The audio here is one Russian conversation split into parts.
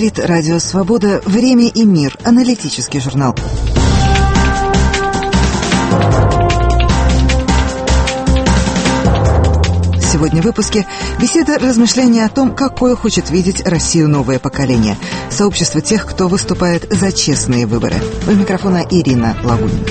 Говорит Радио Свобода. Время и мир. Аналитический журнал. Сегодня в выпуске беседа, размышления о том, какое хочет видеть Россию новое поколение. Сообщество тех, кто выступает за честные выборы. У микрофона Ирина Лагунина.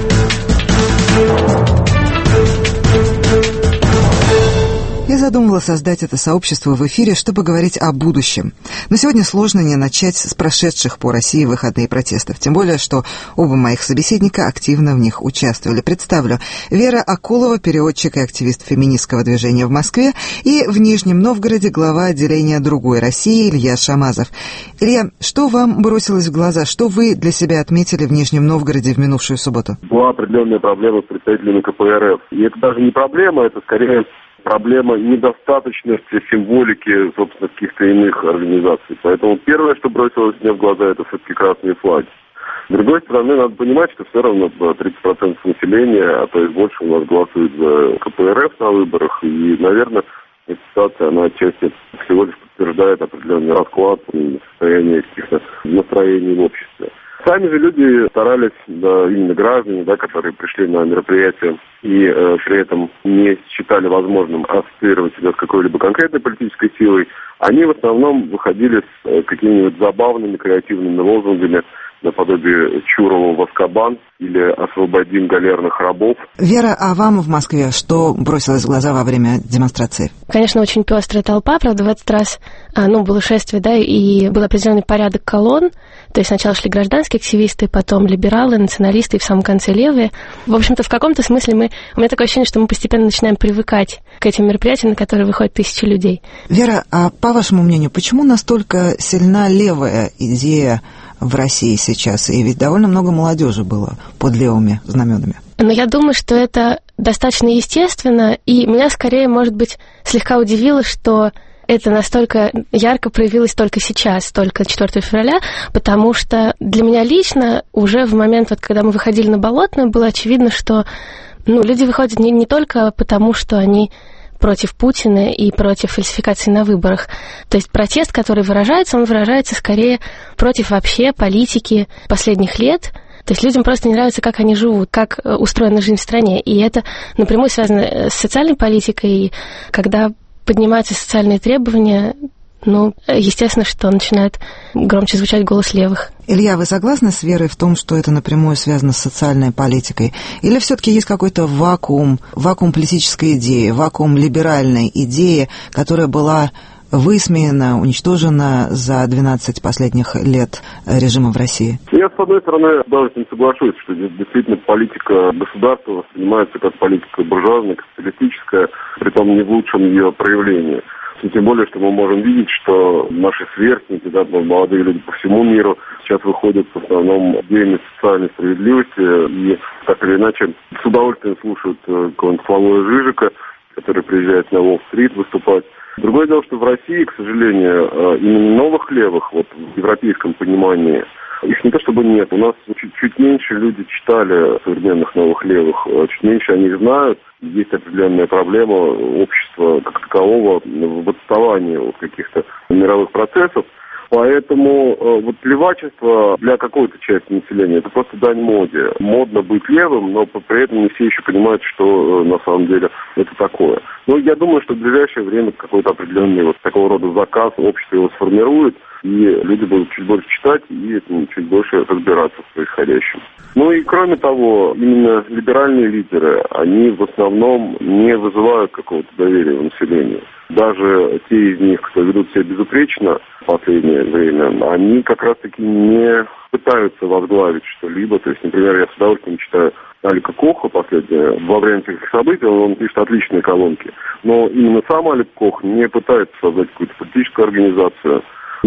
Я задумала создать это сообщество в эфире, чтобы говорить о будущем. Но сегодня сложно не начать с прошедших по России выходных протестов. Тем более, что оба моих собеседника активно в них участвовали. Представлю: Вера Акулова, переводчик и активист феминистского движения в Москве, и в Нижнем Новгороде глава отделения «Другой России» Илья Шамазов. Илья, что вам бросилось в глаза? Что вы для себя отметили в Нижнем Новгороде в минувшую субботу? Была определенная проблема с представителями КПРФ. И это даже не проблема, это скорее проблема недостаточности символики, собственно, каких-то иных организаций. Поэтому первое, что бросилось мне в глаза, это все-таки красные флаги. С другой стороны, надо понимать, что все равно 30% населения, а то и больше, у нас голосует за КПРФ на выборах. И, наверное, эта ситуация, она отчасти всего лишь подтверждает определенный расклад и состояние каких-то настроений в обществе. Сами же люди старались, именно граждане, которые пришли на мероприятие и при этом не считали возможным ассоциировать себя с какой-либо конкретной политической силой, они в основном выходили с какими-нибудь забавными, креативными лозунгами, наподобие Чурова в Азкабан или «Освободим галерных рабов». Вера, а вам в Москве что бросилось в глаза во время демонстрации? Конечно, очень пестрая толпа, правда, в этот раз было шествие, и был определенный порядок колонн. То есть сначала шли гражданские активисты, потом либералы, националисты и в самом конце левые. В общем-то, в каком-то смысле у меня такое ощущение, что мы постепенно начинаем привыкать к этим мероприятиям, на которые выходят тысячи людей. Вера, а по вашему мнению, почему настолько сильна левая идея в России сейчас? И ведь довольно много молодежи было под левыми знаменами. Но я думаю, что это достаточно естественно, и меня скорее, может быть, слегка удивило, что это настолько ярко проявилось только сейчас, только 4 февраля, потому что для меня лично уже в момент, когда мы выходили на Болотную, было очевидно, что люди выходят не только потому, что они против Путина и против фальсификации на выборах. То есть протест, который выражается, он выражается скорее против вообще политики последних лет. То есть людям просто не нравится, как они живут, как устроена жизнь в стране. И это напрямую связано с социальной политикой. И когда поднимаются социальные требования, естественно, что начинает громче звучать голос левых. Илья, вы согласны с Верой в том, что это напрямую связано с социальной политикой? Или все-таки есть какой-то вакуум политической идеи, вакуум либеральной идеи, которая была высмеяна, уничтожена за 12 последних лет режима в России? Я, с одной стороны, даже не соглашусь, что действительно политика государства воспринимается как политика буржуазная, капиталистическая, притом не в лучшем ее проявлении. И тем более, что мы можем видеть, что наши сверстники, молодые люди по всему миру сейчас выходят в основном идеями социальной справедливости и так или иначе с удовольствием слушают какого-нибудь Славоя Жижика, который приезжает на Уолл-стрит выступать. Другое дело, что в России, к сожалению, именно новых левых, в европейском понимании, их не то чтобы нет. У нас чуть меньше люди читали современных новых левых, чуть меньше они их знают. Есть определенная проблема общества как такового в отставании от каких-то мировых процессов. Поэтому левачество для какой-то части населения это просто дань моде. Модно быть левым, но при этом не все еще понимают, что на самом деле это такое. Но я думаю, что в ближайшее время какой-то определенный такого рода заказ общество его сформирует, и люди будут чуть больше читать и чуть больше разбираться в происходящем. И кроме того, именно либеральные лидеры, они в основном не вызывают какого-то доверия у населения. Даже те из них, кто ведут себя безупречно в последнее время, они как раз-таки не пытаются возглавить что-либо. То есть, например, я с удовольствием читаю Алика Коха последнее. Во время этих событий он пишет отличные колонки. Но именно сам Алик Кох не пытается создать какую-то политическую организацию.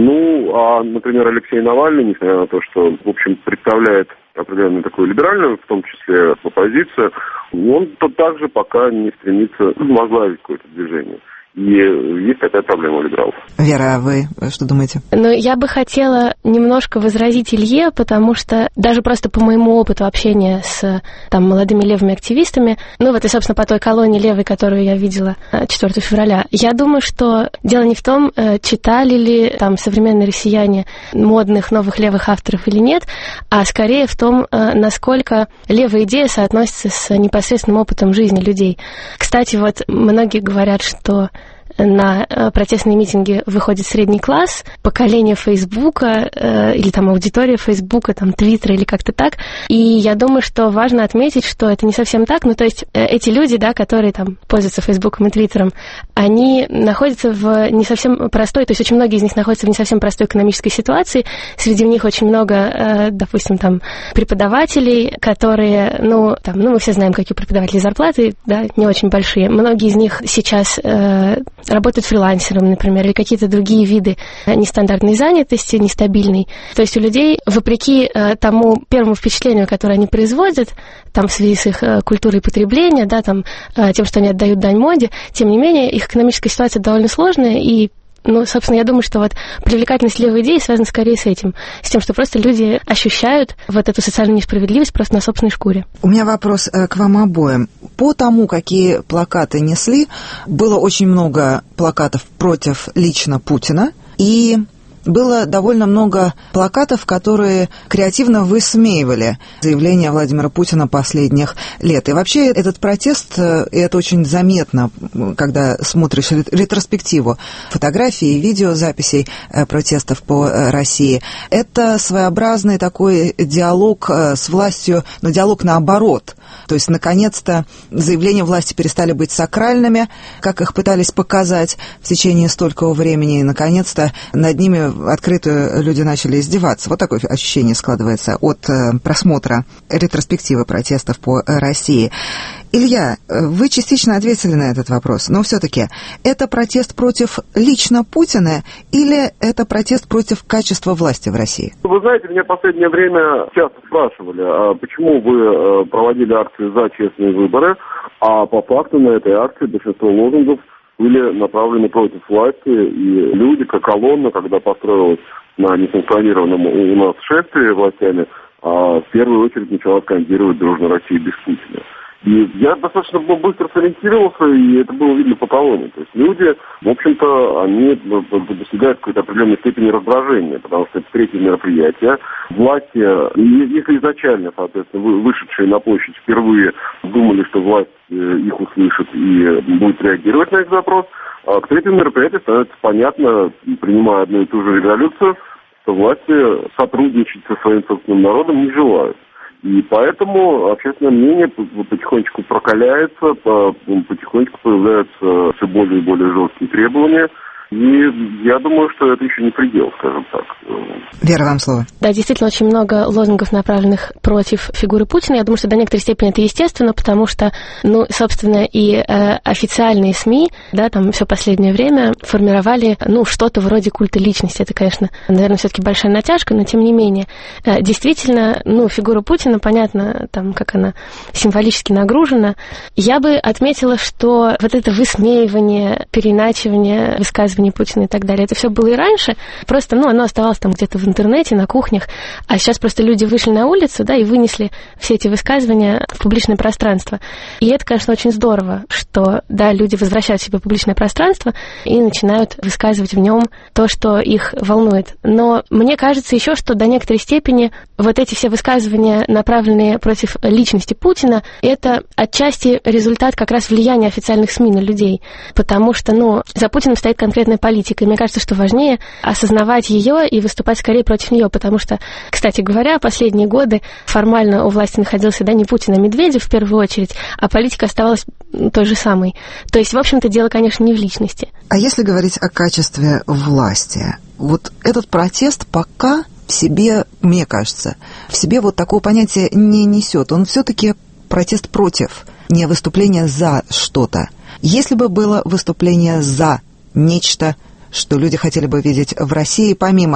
Например, Алексей Навальный, несмотря на то, что, в общем, представляет определенную такую либеральную, в том числе оппозицию, он также пока не стремится возглавить какое-то движение. И есть такая проблема у либералов. Вера, а вы что думаете? Я бы хотела немножко возразить Илье, потому что даже просто по моему опыту общения с молодыми левыми активистами, и, собственно, по той колонии левой, которую я видела 4 февраля, я думаю, что дело не в том, читали ли современные россияне модных новых левых авторов или нет, а скорее в том, насколько левая идея соотносится с непосредственным опытом жизни людей. Кстати, многие говорят, что на протестные митинги выходит средний класс, поколение Фейсбука или аудитория Фейсбука, Твиттера или как-то так. И я думаю, что важно отметить, что это не совсем так. То есть эти люди, которые пользуются Фейсбуком и Твиттером, они находятся в не совсем простой, то есть очень многие из них находятся в не совсем простой экономической ситуации. Среди них очень много, допустим, преподавателей, которые, мы все знаем, какие у преподавателей зарплаты, не очень большие. Многие из них сейчас работают фрилансером, например, или какие-то другие виды нестандартной занятости, нестабильной. То есть у людей, вопреки тому первому впечатлению, которое они производят, в связи с их культурой потребления, тем, что они отдают дань моде, тем не менее, их экономическая ситуация довольно сложная, и собственно, я думаю, что привлекательность левой идеи связана скорее с этим, с тем, что просто люди ощущают эту социальную несправедливость просто на собственной шкуре. У меня вопрос к вам обоим. По тому, какие плакаты несли, было очень много плакатов против лично Путина, и было довольно много плакатов, которые креативно высмеивали заявления Владимира Путина последних лет. И вообще этот протест, и это очень заметно, когда смотришь ретроспективу фотографий и видеозаписей протестов по России, это своеобразный такой диалог с властью, но диалог наоборот. То есть, наконец-то, заявления власти перестали быть сакральными, как их пытались показать в течение столького времени, и, наконец-то, над ними открыто люди начали издеваться. Вот такое ощущение складывается от просмотра ретроспективы протестов по России. Илья, вы частично ответили на этот вопрос, но все-таки это протест против лично Путина или это протест против качества власти в России? Вы знаете, меня в последнее время часто спрашивали, а почему вы проводили акции за честные выборы, а по факту на этой акции большинство лозунгов были направлены против власти, и люди, как колонна, когда построилась на несанкционированном у нас шествии властями, в первую очередь начала скандировать «Дружная Россия без Путина». И я достаточно быстро сориентировался, и это было видно по колонне. То есть люди, в общем-то, они достигают какой-то определенной степени раздражения, потому что это третье мероприятие. Власти, если изначально, соответственно, вышедшие на площадь впервые думали, что власть их услышит и будет реагировать на их запрос, а к третьему мероприятию становится понятно, принимая одну и ту же резолюцию, что власти сотрудничать со своим собственным народом не желают. И поэтому общественное мнение потихонечку прокаляется, потихонечку появляются все более и более жесткие требования. И я думаю, что это еще не предел, скажем так. Вера, вам слово. Да, действительно, очень много лозунгов, направленных против фигуры Путина. Я думаю, что до некоторой степени это естественно, потому что, собственно, и официальные СМИ, все последнее время формировали, что-то вроде культа личности. Это, конечно, наверное, все-таки большая натяжка, но тем не менее. Действительно, фигура Путина, понятно, как она символически нагружена. Я бы отметила, что это высмеивание, переиначивание высказываний Путина и так далее. Это все было и раньше, просто, оно оставалось где-то в интернете, на кухнях, а сейчас просто люди вышли на улицу, и вынесли все эти высказывания в публичное пространство. И это, конечно, очень здорово, что, люди возвращают себе публичное пространство и начинают высказывать в нем то, что их волнует. Но мне кажется еще, что до некоторой степени эти все высказывания, направленные против личности Путина, это отчасти результат как раз влияния официальных СМИ на людей, потому что, за Путиным стоит конкретная политика, и мне кажется, что важнее осознавать ее и выступать скорее против нее, потому что, кстати говоря, последние годы формально у власти находился, не Путин, а Медведев в первую очередь, а политика оставалась той же самой. То есть, в общем-то, дело, конечно, не в личности. А если говорить о качестве власти, этот протест пока в себе, мне кажется, в себе такого понятия не несет. Он все-таки протест против, не выступление за что-то. Если бы было выступление за нечто, что люди хотели бы видеть в России, помимо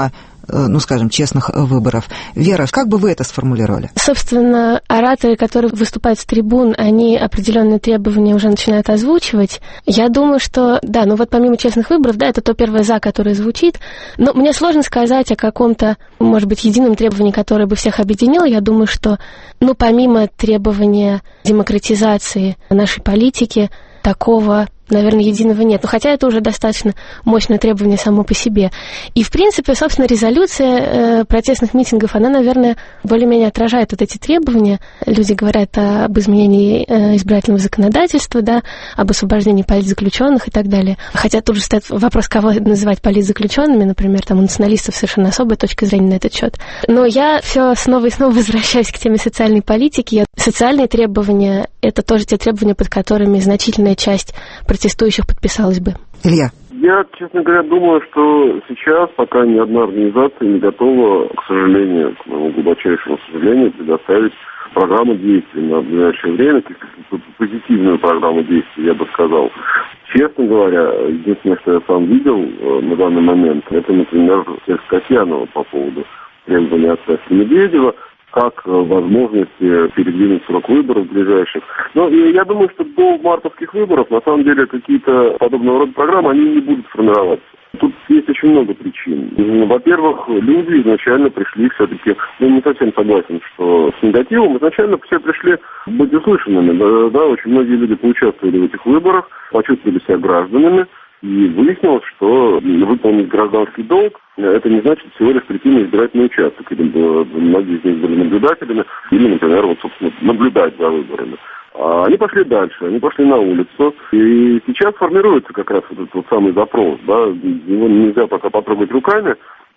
скажем, честных выборов. Вера, как бы вы это сформулировали? Собственно, ораторы, которые выступают с трибун, они определенные требования уже начинают озвучивать. Я думаю, что, да, помимо честных выборов, да, это то первое «за», которое звучит, но мне сложно сказать о каком-то, может быть, едином требовании, которое бы всех объединило. Я думаю, что, помимо требования демократизации нашей политики, такого, наверное, единого нет. Хотя это уже достаточно мощное требование само по себе. И, в принципе, собственно, резолюция протестных митингов, она, наверное, более-менее отражает вот эти требования. Люди говорят об изменении избирательного законодательства, да, об освобождении политзаключенных и так далее. Хотя тут же стоит вопрос, кого называть политзаключенными, например, там у националистов совершенно особая точка зрения на этот счет. Но я все снова и снова возвращаюсь к теме социальной политики. Социальные требования — это тоже те требования, под которыми значительная часть протестующих подписалась бы. Илья? Я, честно говоря, думаю, что сейчас пока ни одна организация не готова, к сожалению, к моему глубочайшему сожалению, предоставить программу действий на ближайшее время, позитивную программу действий, я бы сказал. Честно говоря, единственное, что я сам видел на данный момент, это, например, текст Касьянова по поводу требования отставки Медведева, как возможности передвинуть срок выборов ближайших. Но я думаю, что до мартовских выборов, на самом деле, какие-то подобного рода программы, они не будут формироваться. Тут есть очень много причин. Во-первых, люди изначально пришли все-таки, не совсем согласен, что с негативом, изначально все пришли быть услышанными. Да, очень многие люди поучаствовали в этих выборах, почувствовали себя гражданами. И выяснилось, что выполнить гражданский долг – это не значит всего лишь прийти на избирательный участок. Или многие из них были наблюдателями, или, например, собственно, наблюдать за выборами. А они пошли дальше, они пошли на улицу. И сейчас формируется как раз этот самый запрос. Да? Его нельзя пока потрогать руками,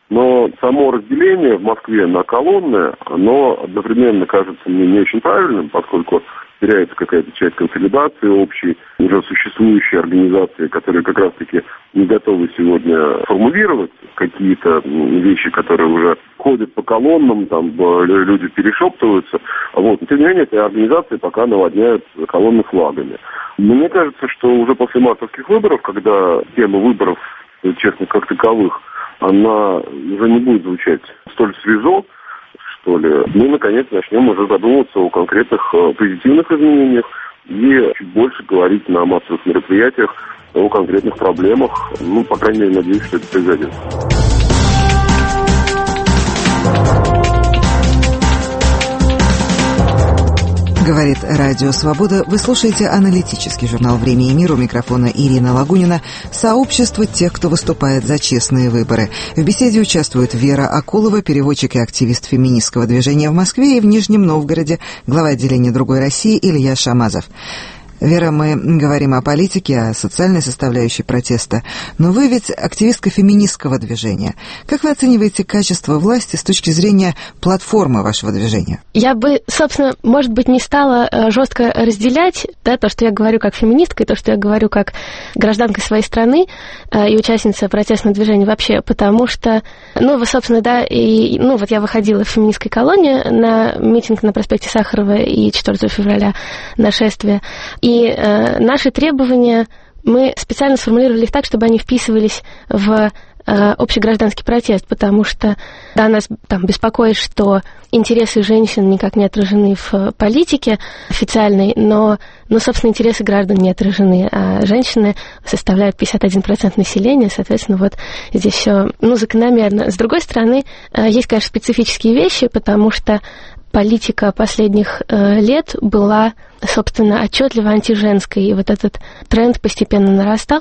но само разделение в Москве на колонны, оно одновременно кажется мне не очень правильным, поскольку теряется какая-то часть консолидации общей, уже существующей организации, которые как раз-таки не готовы сегодня формулировать какие-то вещи, которые уже ходят по колоннам, там люди перешептываются. Но тем не менее, эти организации пока наводняют колонны флагами. Мне кажется, что уже после мартовских выборов, когда тема выборов, честно, как таковых, она уже не будет звучать столь свежо, что ли, мы, наконец, начнем уже задумываться о конкретных позитивных изменениях и чуть больше говорить на массовых мероприятиях о конкретных проблемах. По крайней мере, надеюсь, что это произойдет. Говорит Радио Свобода. Вы слушаете аналитический журнал «Время и мир». У микрофона Ирина Лагунина. Сообщество тех, кто выступает за честные выборы. В беседе участвуют Вера Акулова, переводчик и активист феминистского движения в Москве, и в Нижнем Новгороде глава отделения «Другой России» Илья Шамазов. Вера, мы говорим о политике, о социальной составляющей протеста, но вы ведь активистка феминистского движения. Как вы оцениваете качество власти с точки зрения платформы вашего движения? Я бы, собственно, может быть, не стала жестко разделять то, что я говорю как феминистка, и то, что я говорю как гражданка своей страны и участница протестного движения вообще, потому что, собственно, да, я выходила в феминистской колонии на митинг на проспекте Сахарова и 4 февраля на шествие. И наши требования мы специально сформулировали их так, чтобы они вписывались в общегражданский протест, потому что, да, нас там беспокоит, что интересы женщин никак не отражены в политике официальной, но собственно, интересы граждан не отражены, а женщины составляют 51% населения, соответственно, вот здесь все, закономерно. С другой стороны, есть, конечно, специфические вещи, потому что политика последних лет была, собственно, отчетливо антиженской, и вот этот тренд постепенно нарастал.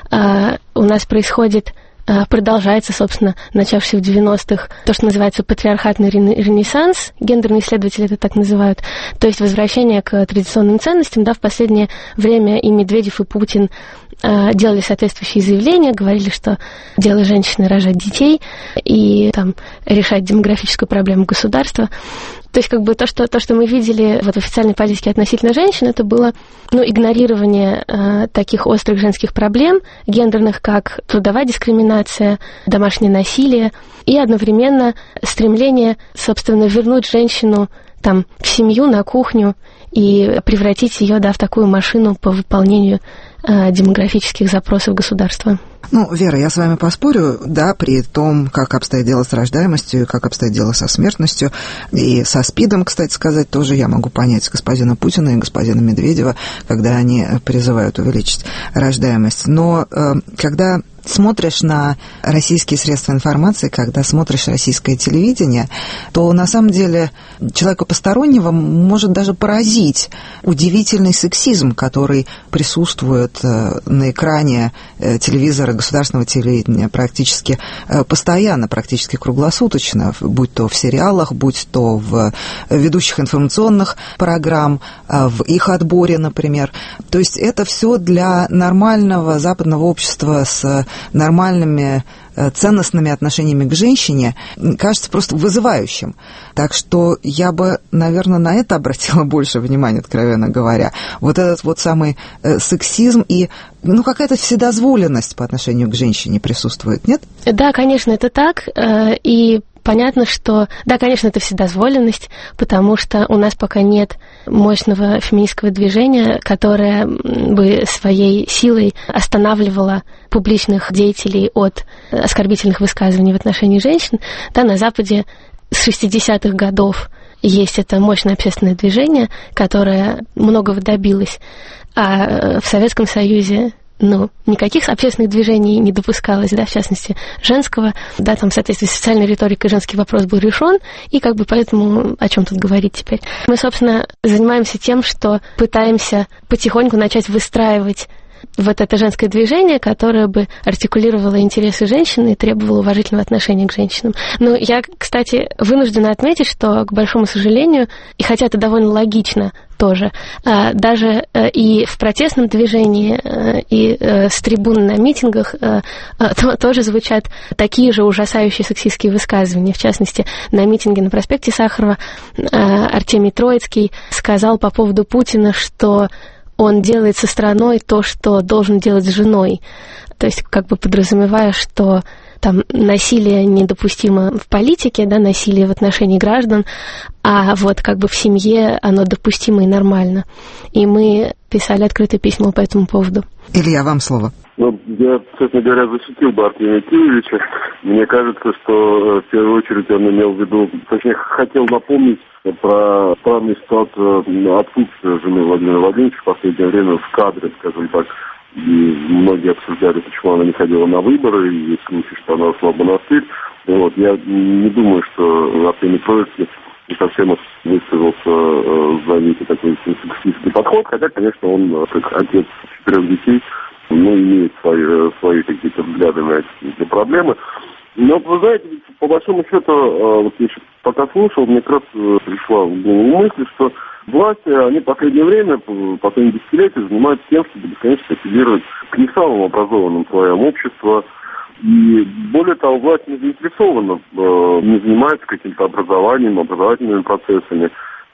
У нас продолжается, собственно, начавший в 90-х, то, что называется патриархатный ренессанс, гендерные исследователи это так называют, то есть возвращение к традиционным ценностям. Да, в последнее время и Медведев, и Путин делали соответствующие заявления, говорили, что дело женщины рожать детей и решать демографическую проблему государства. То есть, то, что мы видели в официальной политике относительно женщин, это было, игнорирование таких острых женских проблем, гендерных, как трудовая дискриминация, домашнее насилие, и одновременно стремление, собственно, вернуть женщину в семью, на кухню, и превратить ее, в такую машину по выполнению демографических запросов государства. Ну, Вера, я с вами поспорю, да, при том, как обстоит дело с рождаемостью, как обстоит дело со смертностью, и со СПИДом, кстати сказать, тоже я могу понять господина Путина и господина Медведева, когда они призывают увеличить рождаемость. Но когда смотришь на российские средства информации, когда смотришь российское телевидение, то на самом деле человека постороннего может даже поразить удивительный сексизм, который присутствует на экране телевизора, государственного телевидения практически постоянно, практически круглосуточно, будь то в сериалах, будь то в ведущих информационных программ, в их отборе, например. То есть это все для нормального западного общества с нормальными ценностными отношениями к женщине кажется просто вызывающим. Так что я бы, наверное, на это обратила больше внимания, откровенно говоря. Вот этот вот самый сексизм и, какая-то вседозволенность по отношению к женщине присутствует, нет? Да, конечно, это так. И понятно, что, да, конечно, это вседозволенность, потому что у нас пока нет мощного феминистского движения, которое бы своей силой останавливало публичных деятелей от оскорбительных высказываний в отношении женщин. Да, на Западе с 60-х годов есть это мощное общественное движение, которое многого добилось, а в Советском Союзе никаких общественных движений не допускалось, да, в частности, женского, да, там в соответствии с социальной риторикой женский вопрос был решен, и поэтому о чем тут говорить теперь. Мы, собственно, занимаемся тем, что пытаемся потихоньку начать выстраивать вот это женское движение, которое бы артикулировало интересы женщин и требовало уважительного отношения к женщинам. Но я, кстати, вынуждена отметить, что, к большому сожалению, и хотя это довольно логично тоже, даже и в протестном движении, и с трибун на митингах тоже звучат такие же ужасающие сексистские высказывания. В частности, на митинге на проспекте Сахарова Артемий Троицкий сказал по поводу Путина, что он делает со страной то, что должен делать с женой. То есть подразумевая, что там насилие недопустимо в политике, да, насилие в отношении граждан, а вот в семье оно допустимо и нормально. И мы писали открытые письма по этому поводу. Илья, вам слово. Я, честно говоря, защитил бы Артемия Киевича. Мне кажется, что в первую очередь он имел в виду, точнее, хотел напомнить про странную ситуацию отсутствия жены Владимира Владимировича в последнее время в кадре, скажем так. И многие обсуждали, почему она не ходила на выборы, и есть случай, что она ушла в монастырь. Я не думаю, что Артемий Троицкий не совсем выставился за некий такой сексистский подход, хотя, конечно, он, как отец 4 детей, имеет свои какие-то взгляды на эти проблемы. Но, вы знаете, по большому счету, я сейчас пока слушал, мне как раз пришла в голову мысль, что власти, они в последнее время, последние десятилетия занимаются тем, чтобы бесконечно апеллировать к не самым образованным слоям общества. И более того, власть не заинтересована, не занимается каким-то образованием, образовательными процессами.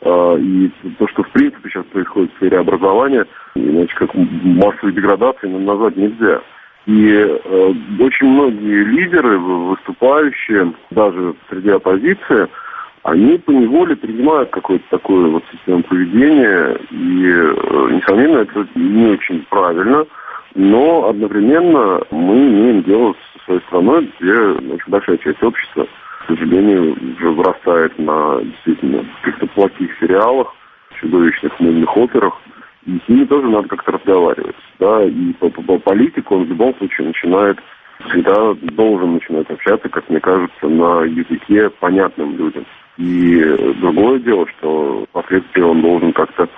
И то, что в принципе сейчас происходит в сфере образования, иначе как массовой деградации назвать нельзя. И очень многие лидеры, выступающие даже среди оппозиции, они поневоле принимают какое-то такое систему поведения. И, несомненно, это не очень правильно. Но одновременно мы имеем дело со своей страной, где очень большая часть общества, к сожалению, уже вырастает на действительно каких-то плохих сериалах, чудовищных мыльных операх, и с ними тоже надо как-то разговаривать. Да? И по политику он в любом случае всегда должен начинать общаться, как мне кажется, на языке понятным людям. И другое дело, что впоследствии он должен как-то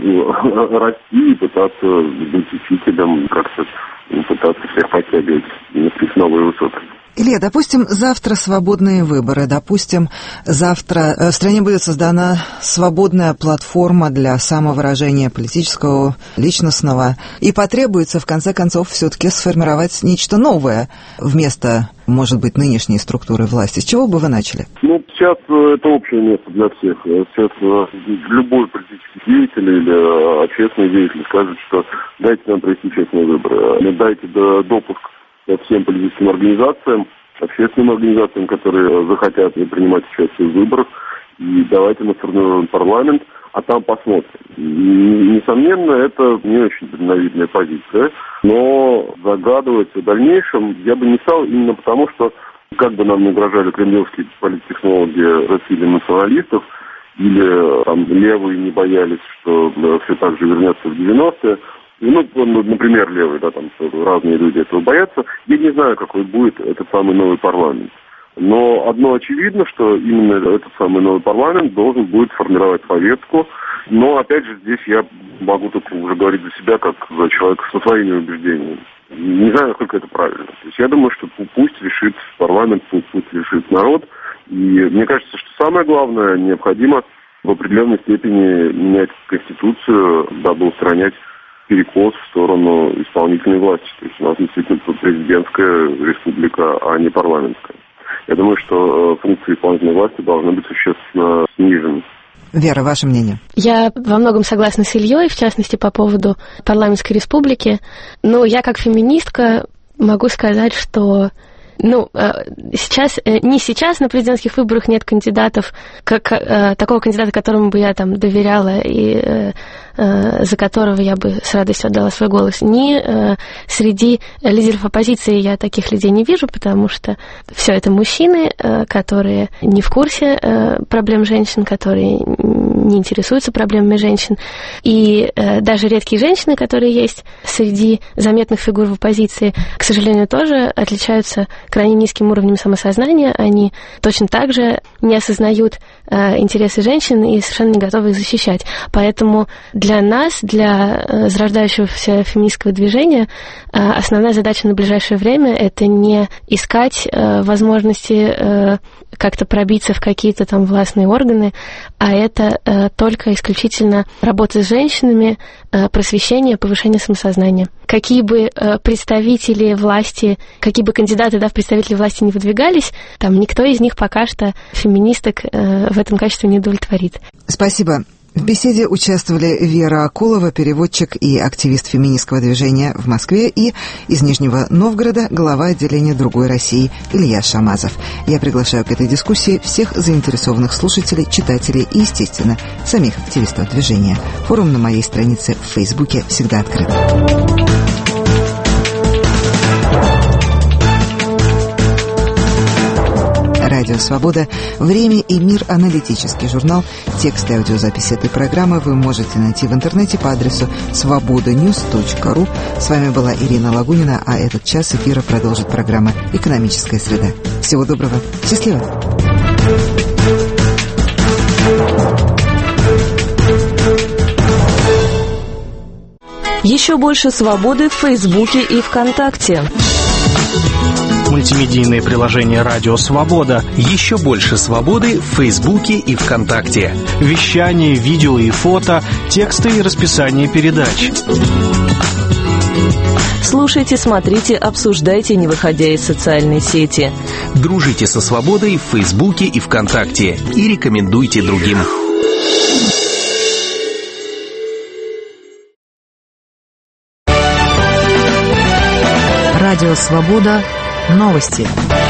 расти и пытаться быть учителем, как-то пытаться всех подтягивать на какие-то новые высоты. Илья, допустим, завтра свободные выборы, допустим, завтра в стране будет создана свободная платформа для самовыражения политического, личностного, и потребуется, в конце концов, все-таки сформировать нечто новое вместо, может быть, нынешней структуры власти. С чего бы вы начали? Сейчас это общее место для всех. Сейчас любой политический деятель или общественный деятель скажет, что дайте нам провести честные выборы, дайте допуск всем политическим организациям, общественным организациям, которые захотят принимать участие в выборах. И давайте мы сформируем парламент, а там посмотрим. Несомненно, это не очень дальновидная позиция, но загадывать о дальнейшем я бы не стал именно потому, что как бы нам не угрожали кремлевские политтехнологи России националистов, или там левые не боялись, что все так же вернется в 90-е. Например, левые, там разные люди этого боятся. Я не знаю, какой будет этот самый новый парламент. Но одно очевидно, что именно этот самый новый парламент должен будет формировать повестку. Но, опять же, здесь я могу только уже говорить за себя, как за человека со своими убеждениями. Не знаю, насколько это правильно. То есть я думаю, что пусть решит парламент, пусть решит народ. И мне кажется, что самое главное, необходимо в определенной степени менять Конституцию, дабы устранять перекос в сторону исполнительной власти. То есть у нас действительно президентская республика, а не парламентская. Я думаю, что функции исполнительной власти должны быть существенно снижены. Вера, ваше мнение? Я во многом согласна с Ильей, в частности, по поводу парламентской республики. Но я, как феминистка, могу сказать, что сейчас на президентских выборах нет кандидатов, такого кандидата, которому бы я там доверяла и за которого я бы с радостью отдала свой голос. Ни среди лидеров оппозиции я таких людей не вижу, потому что все это мужчины, которые не в курсе проблем женщин, которые не интересуются проблемами женщин. И даже редкие женщины, которые есть среди заметных фигур в оппозиции, к сожалению, тоже отличаются крайне низким уровнем самосознания. Они точно так же не осознают интересы женщин и совершенно не готовы их защищать. Поэтому для нас, для зарождающегося феминистского движения, основная задача на ближайшее время — это не искать возможности как-то пробиться в какие-то там властные органы, а это только исключительно работа с женщинами, просвещение, повышение самосознания. Какие бы представители власти, какие бы кандидаты в представители власти не выдвигались, там никто из них пока что феминисток в этом качестве не удовлетворит. Спасибо. В беседе участвовали Вера Акулова, переводчик и активист феминистского движения в Москве, и из Нижнего Новгорода глава отделения «Другой России» Илья Шамазов. Я приглашаю к этой дискуссии всех заинтересованных слушателей, читателей и, естественно, самих активистов движения. Форум на моей странице в Фейсбуке всегда открыт. Радио «Свобода», «Время и мир», аналитический журнал. Текст и аудиозапись этой программы вы можете найти в интернете по адресу svobodanews.ru. С вами была Ирина Лагунина, а этот час эфира продолжит программа «Экономическая среда». Всего доброго. Счастливо. Еще больше свободы в Фейсбуке и ВКонтакте. Мультимедийное приложение «Радио Свобода». Еще больше свободы в Фейсбуке и ВКонтакте. Вещание, видео и фото, тексты и расписание передач. Слушайте, смотрите, обсуждайте, не выходя из социальной сети. Дружите со свободой в Фейсбуке и ВКонтакте. И рекомендуйте другим. Радио «Свобода». Новости.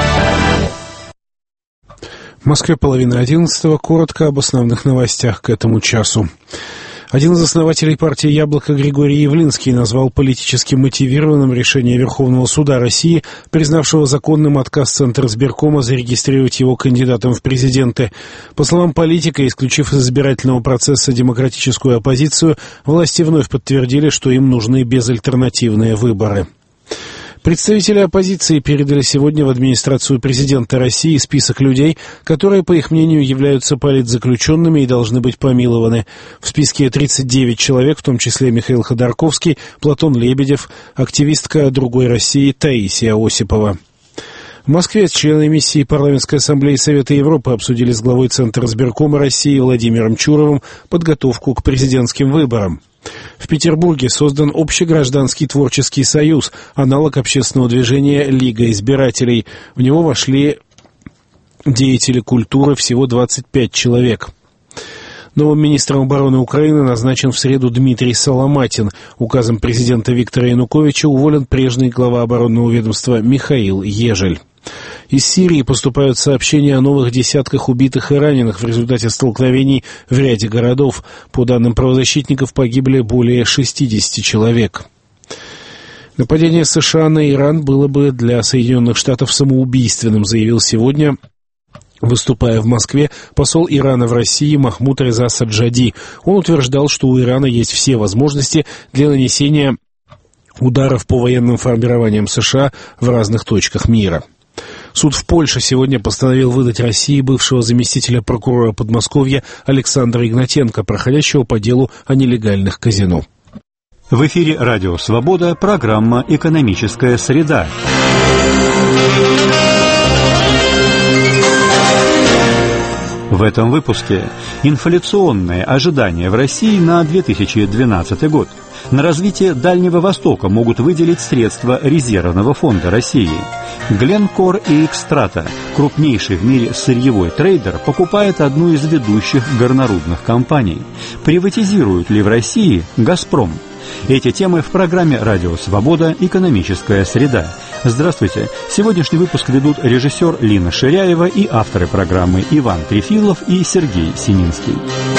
В Москве 10:30. Коротко об основных новостях к этому часу. Один из основателей партии «Яблоко» Григорий Явлинский назвал политически мотивированным решение Верховного суда России, признавшего законным отказ Центризбиркома зарегистрировать его кандидатом в президенты. По словам политика, исключив из избирательного процесса демократическую оппозицию, власти вновь подтвердили, что им нужны безальтернативные выборы. Представители оппозиции передали сегодня в администрацию президента России список людей, которые, по их мнению, являются политзаключенными и должны быть помилованы. В списке 39 человек, в том числе Михаил Ходорковский, Платон Лебедев, активистка «Другой России» Таисия Осипова. В Москве члены миссии Парламентской ассамблеи Совета Европы обсудили с главой Центризбиркома России Владимиром Чуровым подготовку к президентским выборам. В Петербурге создан Общегражданский творческий союз, аналог общественного движения «Лига избирателей». В него вошли деятели культуры, всего 25 человек. Новым министром обороны Украины назначен в среду Дмитрий Соломатин. Указом президента Виктора Януковича уволен прежний глава оборонного ведомства Михаил Ежель. Из Сирии поступают сообщения о новых десятках убитых и раненых в результате столкновений в ряде городов. По данным правозащитников, погибли более 60 человек. Нападение США на Иран было бы для Соединенных Штатов самоубийственным, заявил сегодня, выступая в Москве, посол Ирана в России Махмуд Реза Саджади. Он утверждал, что у Ирана есть все возможности для нанесения ударов по военным формированиям США в разных точках мира. Суд в Польше сегодня постановил выдать России бывшего заместителя прокурора Подмосковья Александра Игнатенко, проходящего по делу о нелегальных казино. В эфире «Радио Свобода», программа «Экономическая среда». В этом выпуске инфляционные ожидания в России на 2012 год. На развитие Дальнего Востока могут выделить средства Резервного фонда России. Glencore и Xstrata, крупнейший в мире сырьевой трейдер, покупает одну из ведущих горнорудных компаний. Приватизируют ли в России «Газпром»? Эти темы в программе «Радио Свобода. Экономическая среда». Здравствуйте. Сегодняшний выпуск ведут режиссер Лина Ширяева и авторы программы Иван Трефилов и Сергей Сининский.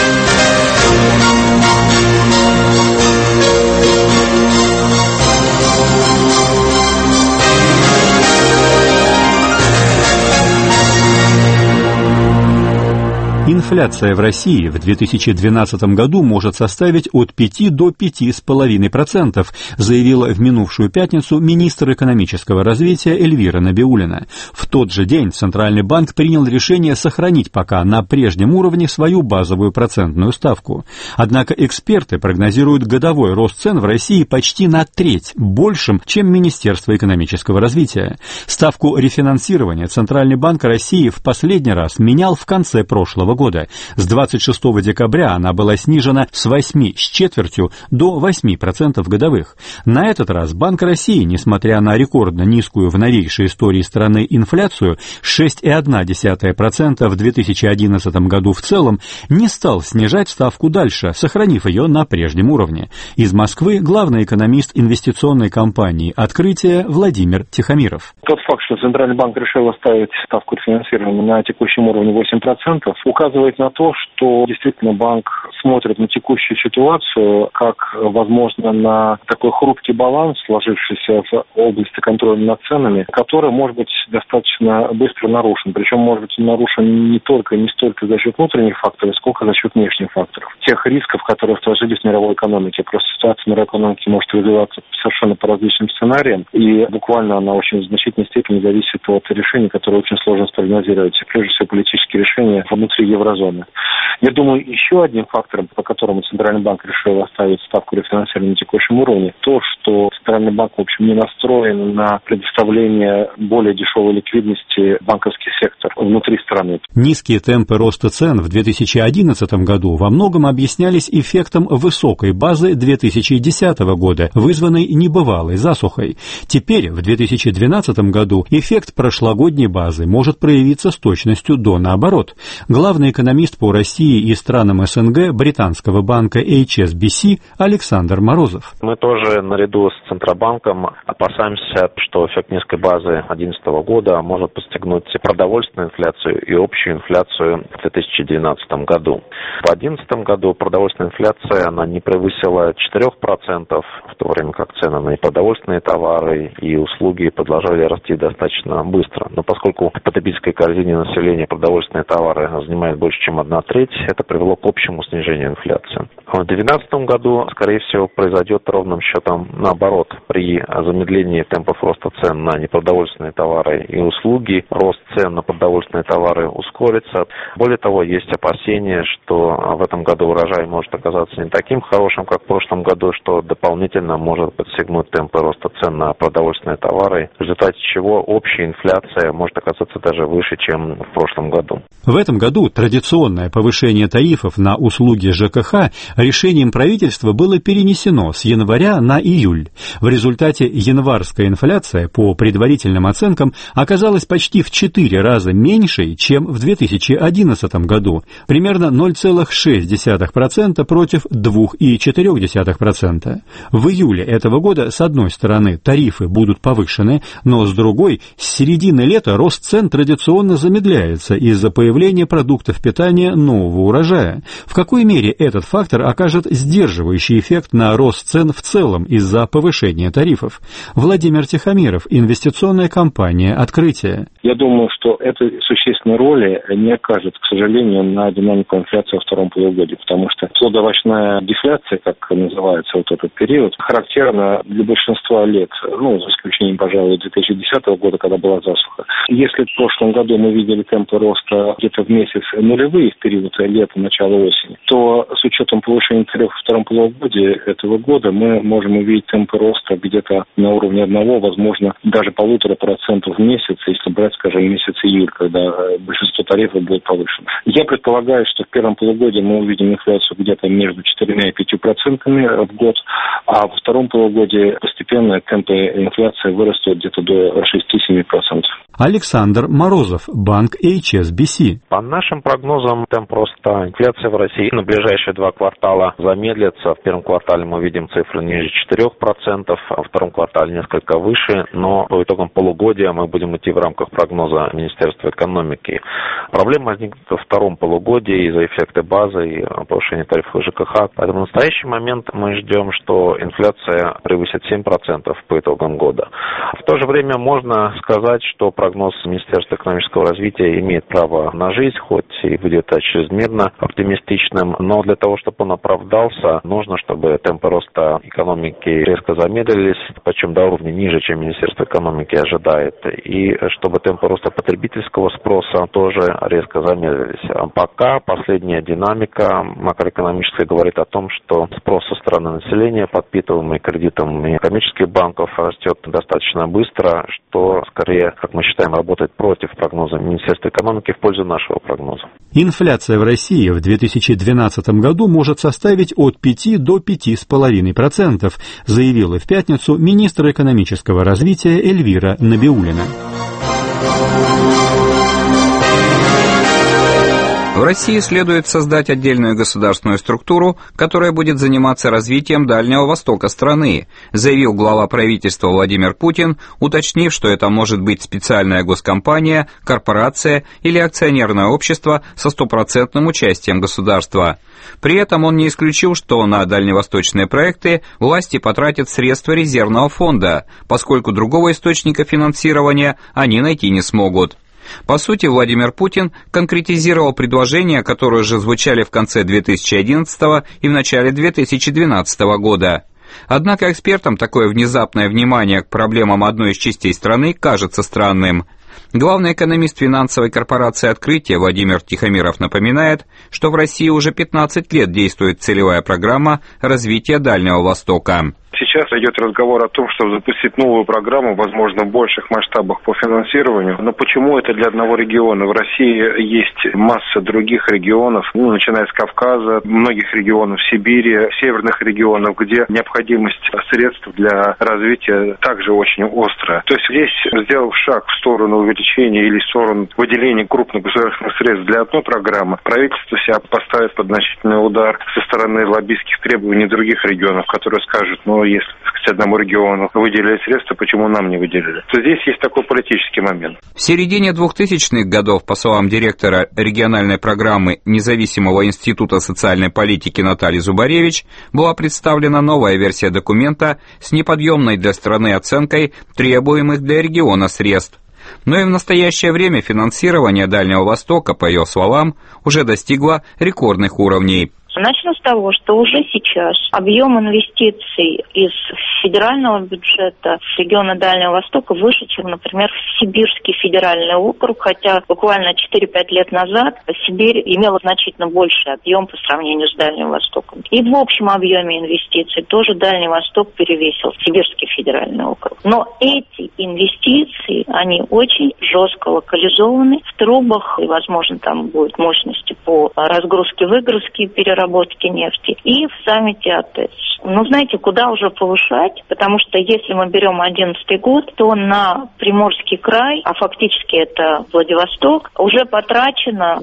Инфляция в России в 2012 году может составить от 5 до 5,5%, заявила в минувшую пятницу министр экономического развития Эльвира Набиуллина. В тот же день Центральный банк принял решение сохранить пока на прежнем уровне свою базовую процентную ставку. Однако эксперты прогнозируют годовой рост цен в России почти на треть большим, чем Министерство экономического развития. Ставку рефинансирования Центральный банк России в последний раз менял в конце прошлого года. С 26 декабря она была снижена с 8,25% до 8% годовых. На этот раз Банк России, несмотря на рекордно низкую в новейшей истории страны инфляцию 6,1% в 2011 году в целом, не стал снижать ставку дальше, сохранив ее на прежнем уровне. Из Москвы главный экономист инвестиционной компании «Открытие» Владимир Тихомиров. Тот факт, что Центральный банк решил оставить ставку рефинансирования на текущем уровне 8%, указывает на то, что действительно банк смотрит на текущую ситуацию как, возможно, на такой хрупкий баланс, сложившийся в области контроля над ценами, который может быть достаточно быстро нарушен. Причем может быть нарушен не столько за счет внутренних факторов, сколько за счет внешних факторов. Тех рисков, которые сложились в мировой экономике. Просто ситуация в мировой экономике может развиваться совершенно по различным сценариям, и буквально она очень в значительной степени зависит от решений, которые очень сложно спрогнозировать. Прежде всего, политические решения внутри еврозоны. Я думаю, еще одним фактором, по которому Центральный банк решил оставить ставку рефинансирования на текущем уровне, то, что Центральный банк, в общем, не настроен на предоставление более дешевой ликвидности в банковский сектор внутри страны. Низкие темпы роста цен в 2011 году во многом объяснялись эффектом высокой базы 2010 года, вызванной небывалой засухой. Теперь, в 2012 году, эффект прошлогодней базы может проявиться с точностью до наоборот. Главный экономист по России и странам СНГ британского банка HSBC Александр Морозов. Мы тоже наряду с Центробанком опасаемся, что эффект низкой базы 2011 года может подстегнуть продовольственную инфляцию и общую инфляцию в 2012 году. В 2011 году продовольственная инфляция она не превысила 4%, в то время как цены на продовольственные товары и услуги продолжали расти достаточно быстро. Но поскольку в потребительской корзине населения продовольственные товары занимают больше, чем 1/3, это привело к общему снижению инфляции. В 2012 году, скорее всего, произойдет ровным счетом наоборот. При замедлении темпов роста цен на непродовольственные товары и услуги, рост цен на продовольственные товары ускорится. Более того, есть опасения, что в этом году урожай может оказаться не таким хорошим, как в прошлом году, что дополнительно может подстегнуть темпы роста цен на продовольственные товары, в результате чего общая инфляция может оказаться даже выше, чем в прошлом году. В этом году традиционно традиционное повышение тарифов на услуги ЖКХ решением правительства было перенесено с января на июль. В результате январская инфляция, по предварительным оценкам, оказалась почти в 4 раза меньшей, чем в 2011 году, примерно 0,6% против 2,4%. В июле этого года, с одной стороны, тарифы будут повышены, но с другой, с середины лета рост цен традиционно замедляется из-за появления продуктов питания нового урожая. В какой мере этот фактор окажет сдерживающий эффект на рост цен в целом из-за повышения тарифов? Владимир Тихомиров, инвестиционная компания «Открытие». Я думаю, что это существенной роли не окажет, к сожалению, на динамику инфляции во втором полугодии, потому что плодоовощная дефляция, как называется вот этот период, характерна для большинства лет, за исключением, пожалуй, 2010 года, когда была засуха. Если в прошлом году мы видели темпы роста где-то в месяц нулевые в период лета, начала осени, то с учетом повышения тарифов во втором полугодии этого года мы можем увидеть темпы роста где-то на уровне 1, возможно, даже 1,5% в месяц, если брать, скажем, месяц июль, когда большинство тарифов будет повышено. Я предполагаю, что в первом полугодии мы увидим инфляцию где-то между 4 и 5% в год, а во втором полугодии постепенно темпы инфляции вырастут где-то до 6-7%. Александр Морозов, банк HSBC. По нашим прогнозам, темп роста инфляции в России на ближайшие 2 квартала замедлится. В первом квартале мы видим цифры ниже 4%, а во втором квартале несколько выше, но по итогам полугодия мы будем идти в рамках прогноза Министерства экономики. Проблема возникнет во втором полугодии из-за эффекта базы и повышения тарифов ЖКХ. Поэтому в настоящий момент мы ждем, что инфляция превысит 7% по итогам года. В то же время можно сказать, что прогноз Министерства экономического развития имеет право на жизнь, хоть и будет чрезмерно оптимистичным, но для того, чтобы он оправдался, нужно, чтобы темпы роста экономики резко замедлились, причем до уровня ниже, чем Министерство экономики ожидает, и чтобы темпы роста потребительского спроса тоже резко замедлились. А пока последняя динамика макроэкономическая говорит о том, что спрос со стороны населения, подпитываемый кредитами коммерческих банков, растет достаточно быстро, что скорее, как мы считаем, работает против прогноза Министерства экономики в пользу нашего прогноза. Инфляция в России в 2012 году может составить от 5 до 5,5%, заявила в пятницу министр экономического развития Эльвира Набиуллина. В России следует создать отдельную государственную структуру, которая будет заниматься развитием Дальнего Востока страны, заявил глава правительства Владимир Путин, уточнив, что это может быть специальная госкомпания, корпорация или акционерное общество со 100% участием государства. При этом он не исключил, что на дальневосточные проекты власти потратят средства резервного фонда, поскольку другого источника финансирования они найти не смогут. По сути, Владимир Путин конкретизировал предложения, которые уже звучали в конце 2011 и в начале 2012 года. Однако экспертам такое внезапное внимание к проблемам одной из частей страны кажется странным. Главный экономист финансовой корпорации «Открытие» Владимир Тихомиров напоминает, что в России уже 15 лет действует целевая программа развития Дальнего Востока. Сейчас идет разговор о том, чтобы запустить новую программу, возможно, в больших масштабах по финансированию. Но почему это для одного региона? В России есть масса других регионов, начиная с Кавказа, многих регионов Сибири, северных регионов, где необходимость средств для развития также очень острая. То есть здесь, сделав шаг в сторону увеличения или в сторону выделения крупных государственных средств для одной программы, правительство себя поставит под значительный удар со стороны лоббистских требований других регионов, которые скажут, если, так сказать, одному региону выделили средства, почему нам не выделили? То здесь есть такой политический момент. В середине 2000-х годов, по словам директора региональной программы Независимого института социальной политики Натальи Зубаревич, была представлена новая версия документа с неподъемной для страны оценкой требуемых для региона средств. Но и в настоящее время финансирование Дальнего Востока, по ее словам, уже достигло рекордных уровней. Начну с того, что уже сейчас объем инвестиций из федерального бюджета в регионы Дальнего Востока выше, чем, например, в Сибирский федеральный округ, хотя буквально 4-5 лет назад Сибирь имела значительно больший объем по сравнению с Дальним Востоком. И в общем объеме инвестиций тоже Дальний Восток перевесил Сибирский федеральный округ. Но эти инвестиции, они очень жестко локализованы в трубах, и, возможно, там будут мощности по разгрузке-выгрузке и переработке нефти, и в саммите АТЭС. Ну, знаете, куда уже повышать? Потому что если мы берем 2011 год, то на Приморский край, а фактически это Владивосток, уже потрачено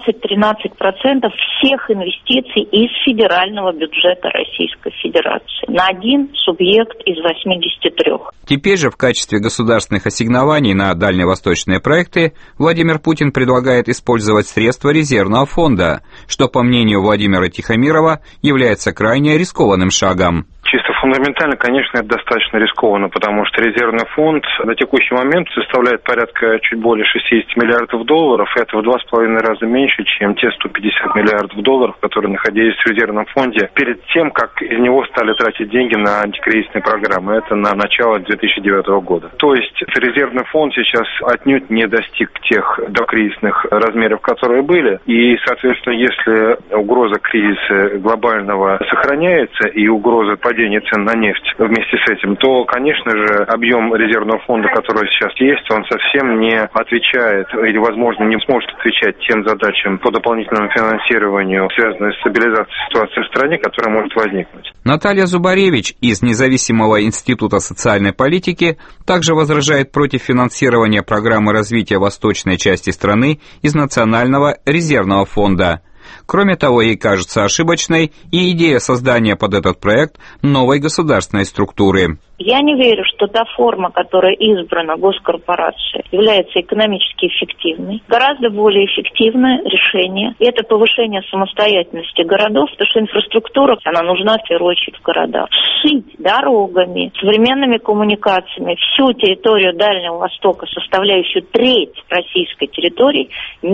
12-13% всех инвестиций из федерального бюджета Российской Федерации на один субъект из 83. Теперь же в качестве государственных ассигнований на дальневосточные проекты Владимир Путин предлагает использовать средства резервного фонда, что, по мнению Владимира Тихомирова, является крайне рискованным шагом. Чисто фундаментально, конечно, это достаточно рискованно, потому что резервный фонд на текущий момент составляет порядка чуть более 60 миллиардов долларов. Это в 2,5 раза меньше, чем те 150 миллиардов долларов, которые находились в резервном фонде перед тем, как из него стали тратить деньги на антикризисные программы. Это на начало 2009 года. То есть резервный фонд сейчас отнюдь не достиг тех докризисных размеров, которые были. И, соответственно, если угроза кризиса глобального сохраняется и угроза падения цен на нефть вместе с этим, то, конечно же, объем резервного фонда, который сейчас есть, он совсем не отвечает или, возможно, не сможет отвечать тем задачам по дополнительному финансированию, связанным с стабилизацией ситуации в стране, которая может возникнуть. Наталья Зубаревич из Независимого института социальной политики также возражает против финансирования программы развития восточной части страны из Национального резервного фонда. Кроме того, ей кажется ошибочной и идея создания под этот проект новой государственной структуры. Я не верю, что та форма, которая избрана госкорпорацией, является экономически эффективной. Гораздо более эффективное решение – это повышение самостоятельности городов, потому что инфраструктура, она нужна в первую очередь в городах. Сшить дорогами, современными коммуникациями всю территорию Дальнего Востока, составляющую треть российской территории,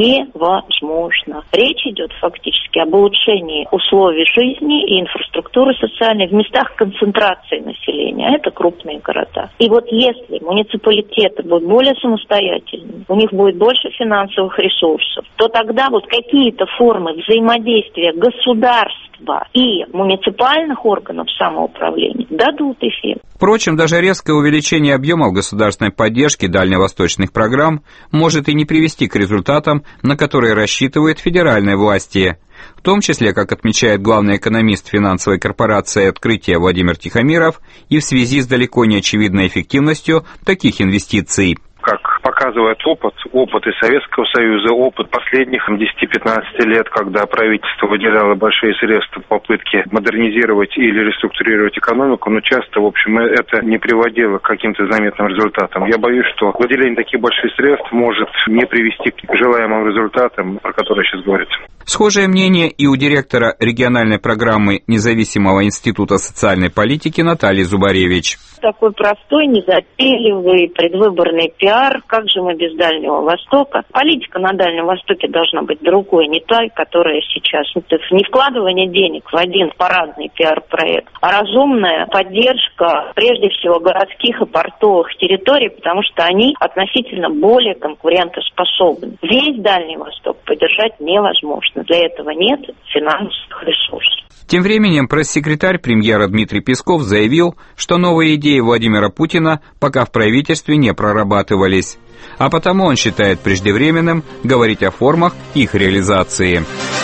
невозможно. Речь идет фактически об улучшении условий жизни и инфраструктуры социальной в местах концентрации населения. Это крупные города. И вот если муниципалитеты будут более самостоятельными, у них будет больше финансовых ресурсов, то тогда вот какие-то формы взаимодействия государства и муниципальных органов самоуправления дадут эффект. Впрочем, даже резкое увеличение объемов государственной поддержки дальневосточных программ может и не привести к результатам, на которые рассчитывают федеральные власти. В том числе, как отмечает главный экономист финансовой корпорации «Открытие» Владимир Тихомиров, и в связи с далеко не очевидной эффективностью таких инвестиций. Как показывает опыт и Советского Союза, опыт последних 10-15 лет, когда правительство выделяло большие средства в попытке модернизировать или реструктурировать экономику, но часто, в общем, это не приводило к каким-то заметным результатам. Я боюсь, что выделение таких больших средств может не привести к желаемым результатам, про которые сейчас говорится. Схожее мнение и у директора региональной программы Независимого института социальной политики Натальи Зубаревич. Такой простой, незатейливый предвыборный пиар. Как же мы без Дальнего Востока? Политика на Дальнем Востоке должна быть другой, не та, которая сейчас. Это не вкладывание денег в один парадный пиар-проект, а разумная поддержка, прежде всего, городских и портовых территорий, потому что они относительно более конкурентоспособны. Весь Дальний Восток поддержать невозможно. Для этого нет финансовых ресурсов. Тем временем пресс-секретарь премьера Дмитрий Песков заявил, что новые идеи Владимира Путина пока в правительстве не прорабатывались, а потому он считает преждевременным говорить о формах их реализации.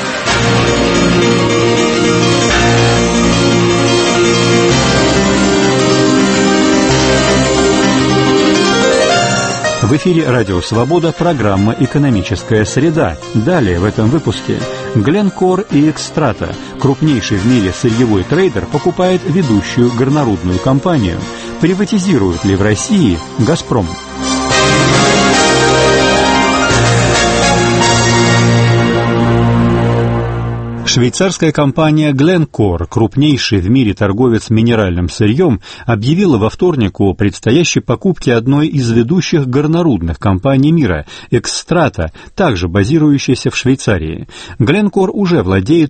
В эфире «Радио Свобода» программа «Экономическая среда». Далее в этом выпуске Glencore и Xstrata, крупнейший в мире сырьевой трейдер, покупает ведущую горнорудную компанию. Приватизируют ли в России «Газпром»? Швейцарская компания Glencore, крупнейший в мире торговец минеральным сырьем, объявила во вторник о предстоящей покупке одной из ведущих горнорудных компаний мира – Экстрата, также базирующейся в Швейцарии. Glencore уже владеет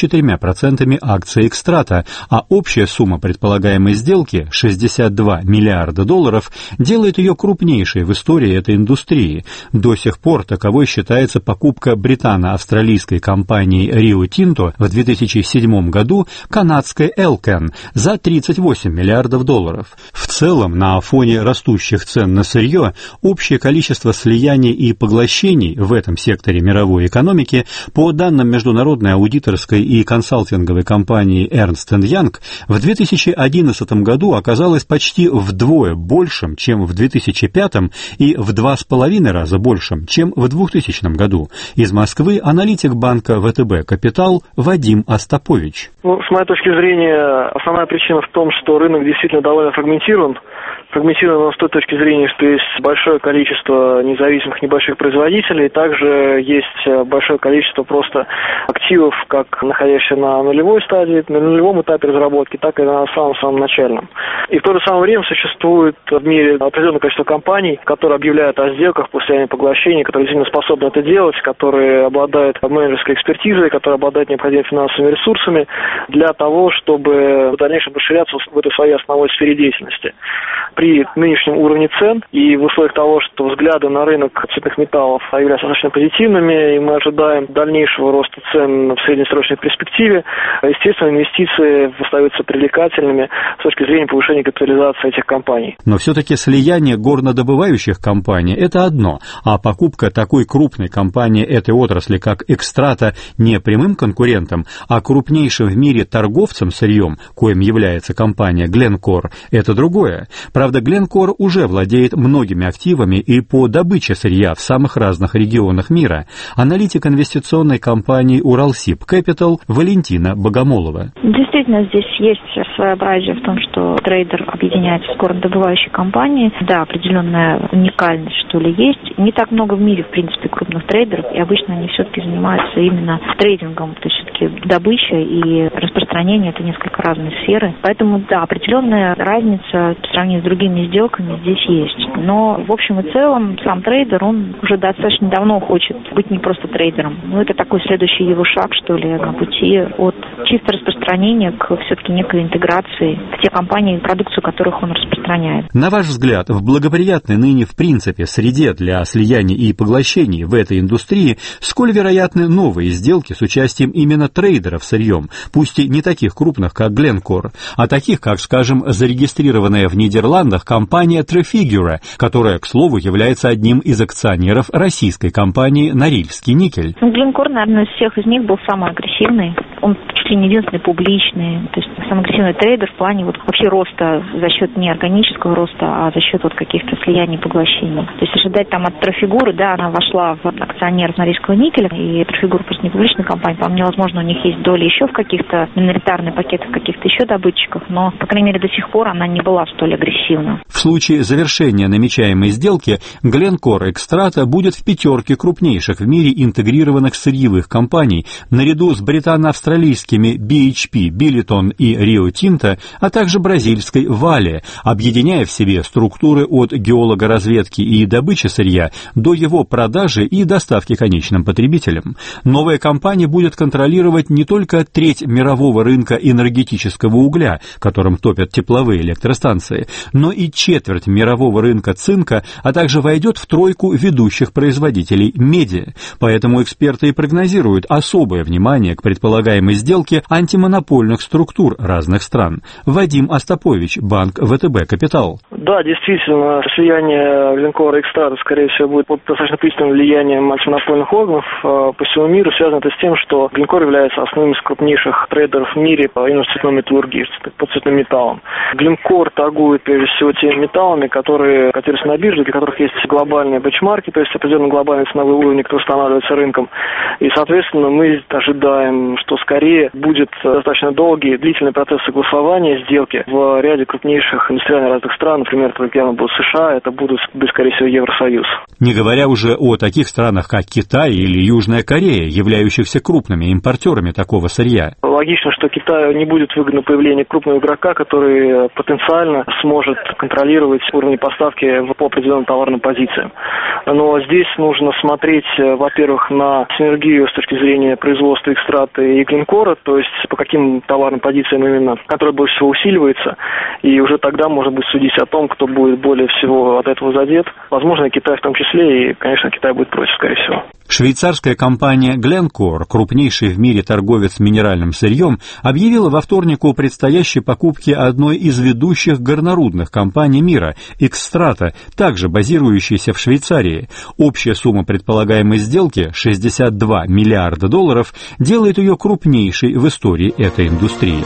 34% акций Экстрата, а общая сумма предполагаемой сделки – 62 миллиарда долларов – делает ее крупнейшей в истории этой индустрии. До сих пор таковой считается покупка британо-австралийской компании Rio Tinto в 2007 году канадской Elken за 38 миллиардов долларов. В целом, на фоне растущих цен на сырье, общее количество слияний и поглощений в этом секторе мировой экономики, по данным международной аудиторской и консалтинговой компании Ernst & Young, в 2011 году оказалось почти вдвое большим, чем в 2005, и в 2,5 раза большим, чем в 2000 году. Из Москвы аналитик банка ВТБ «Капитал» Вадим Остапович. С моей точки зрения, основная причина в том, что рынок действительно довольно фрагментирован. Фрагментирован с той точки зрения, что есть большое количество независимых небольших производителей, также есть большое количество просто активов, как находящихся на нулевой стадии, на нулевом этапе разработки, так и на самом начальном. И в то же самое время существует в мире определенное количество компаний, которые объявляют о сделках после поглощения, которые действительно способны это делать, которые обладают менеджерской экспертизой, которые обладают необходимыми финансовыми ресурсами для того, чтобы в дальнейшем расширяться в этой своей основной сфере деятельности. При нынешнем уровне цен и в условиях того, что взгляды на рынок цветных металлов являются достаточно позитивными, и мы ожидаем дальнейшего роста цен в среднесрочной перспективе, естественно, инвестиции остаются привлекательными с точки зрения повышения капитализации этих компаний. Но все-таки слияние горнодобывающих компаний – это одно, а покупка такой крупной компании этой отрасли, как Экстрата, не прямым конкурентом, а крупнейшим в мире торговцем сырьем, коим является компания Glencore, это другое. Правда, Glencore уже владеет многими активами и по добыче сырья в самых разных регионах мира. Аналитик инвестиционной компании Уралсиб Capital Валентина Богомолова. Действительно, здесь есть своеобразие в том, что трейдер объединяется с горнодобывающей компанией. Да, определенная уникальность, что ли, есть. Не так много в мире, в принципе, крупных трейдеров, и обычно они все-таки занимаются именно трейдингом. То есть все-таки добыча и распространение – это несколько разные сферы. Поэтому, да, определенная разница по сравнению с другими сделками здесь есть. Но, в общем и целом, сам трейдер, он уже достаточно давно хочет быть не просто трейдером. Ну, это такой следующий его шаг, что ли, на пути от чисто распространения к все-таки некой интеграции в те компании, продукцию которых он распространяет. На ваш взгляд, в благоприятной ныне в принципе среде для слияний и поглощений в этой индустрии, сколь вероятны новые сделки с участием именно трейдеров сырьем, пусть и не таких крупных, как Glencore, а таких, как, скажем, зарегистрированная в Нидерландах компания Trafigura, которая, к слову, является одним из акционеров российской компании «Норильский никель». Glencore, наверное, из всех из них был самый агрессивный. Он чуть ли не единственный публичный, то есть самый агрессивный трейдер в плане вот вообще роста за счет не органического роста, а за счет вот каких-то слияний и поглощений. То есть ожидать там от Trafigura, да, она вошла в акционер Норильского никеля, и Trafigura просто не публичная компания, по-моему, невозможно, у них есть доли еще в каких-то миноритарных пакетах, каких-то еще добытчиках, но, по крайней мере, до сих пор она не была столь агрессивна. В случае завершения намечаемой сделки Glencore Экстрата будет в пятерке крупнейших в мире интегрированных сырьевых компаний наряду с британо-австралийскими BHP, Billiton и Rio Tinto, а также бразильской Vale, объединяя в себе структуры от геологоразведки и добычи сырья до его продажи и доставки конечным потребителям. Новая компания будет контролировать не только треть мирового рынка энергетического угля, которым топят тепловые электростанции, но и четверть мирового рынка цинка, а также войдет в тройку ведущих производителей меди. Поэтому эксперты и прогнозируют особое внимание к предполагаемой сделке антимонопольных структур разных стран. Вадим Остапович, банк ВТБ «Капитал». Да, действительно, слияние Glencore и Экстрата, скорее всего, будет под достаточно пристальным влиянием антимонопольных органов по всему миру. Связано это с тем, что Glencore является основным из крупнейших трейдеров в мире именно в цветной металлургии, по цветным металлам. Glencore торгует, прежде всего, теми металлами, которые котируются на бирже, для которых есть глобальные бенчмарки, то есть определенные глобальные ценовые уровни, которые устанавливаются рынком. И, соответственно, мы ожидаем, что скорее будет достаточно долгий, длительный процесс согласования сделки в ряде крупнейших индустриально развитых стран, например, это явно будут США, это будет, скорее всего, Евросоюз. Не говоря уже о таких странах, как Китай или Южная Корея, являющихся крупными импортерами такого сырья. Логично, что Китаю не будет выгодно появление крупного игрока, который потенциально сможет контролировать уровни поставки по определенным товарным позициям. Но здесь нужно смотреть, во-первых, на синергию с точки зрения производства экстракта и клинкора, то есть по каким товарным позициям именно, который больше всего усиливается, и уже тогда можно будет судить о том, кто будет более всего от этого задет. Возможно, Китай в том числе, и, конечно, Китай будет против, скорее всего. Швейцарская компания Glencore, крупнейший в мире торговец минеральным сырьем, объявила во вторник о предстоящей покупке одной из ведущих горнорудных компаний мира – Xstrata, также базирующейся в Швейцарии. Общая сумма предполагаемой сделки – $62 миллиарда, делает ее крупнейшей в истории этой индустрии.